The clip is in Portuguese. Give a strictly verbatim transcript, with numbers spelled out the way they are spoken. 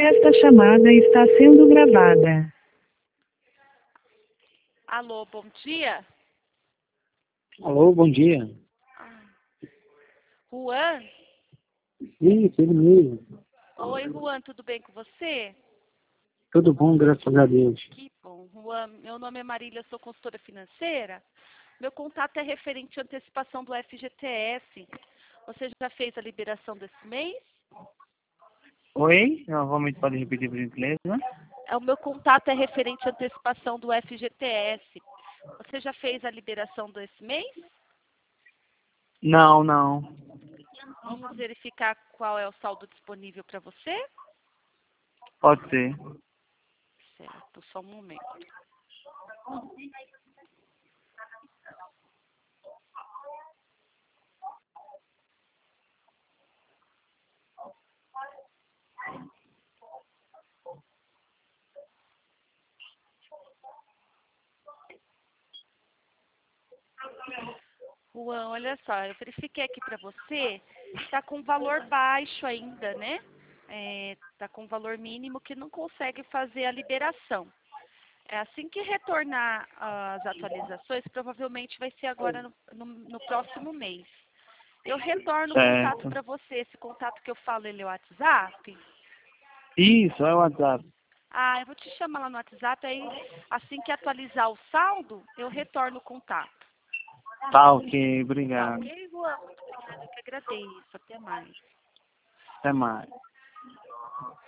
Esta chamada está sendo gravada. Alô, bom dia. Alô, bom dia. Ah, Juan? Isso, ele mesmo. Oi, Juan, tudo bem com você? Tudo bom, graças a Deus. Que bom. Juan, meu nome é Marília, sou consultora financeira. Meu contato é referente à antecipação do F G T S. Você já fez a liberação desse mês? Oi, novamente pode repetir por gentileza? É, o meu contato é referente à antecipação do F G T S. Você já fez a liberação desse mês? Não, não. Vamos verificar qual é o saldo disponível para você? Pode ser. Certo, só um momento. Juan, olha só, eu verifiquei aqui para você, está com valor baixo ainda, né? Está com valor mínimo que não consegue fazer a liberação. É assim que retornar as atualizações, provavelmente vai ser agora no, no, no próximo mês. Eu retorno o contato Certo. para você. Esse contato que eu falo, ele é o WhatsApp? Isso, é o WhatsApp. Ah, eu vou te chamar lá no WhatsApp, aí assim que atualizar o saldo, eu retorno o contato. Tá ok, Tá obrigado. ok, Juan? Muito obrigada, eu que agradeço. Até mais. Até mais.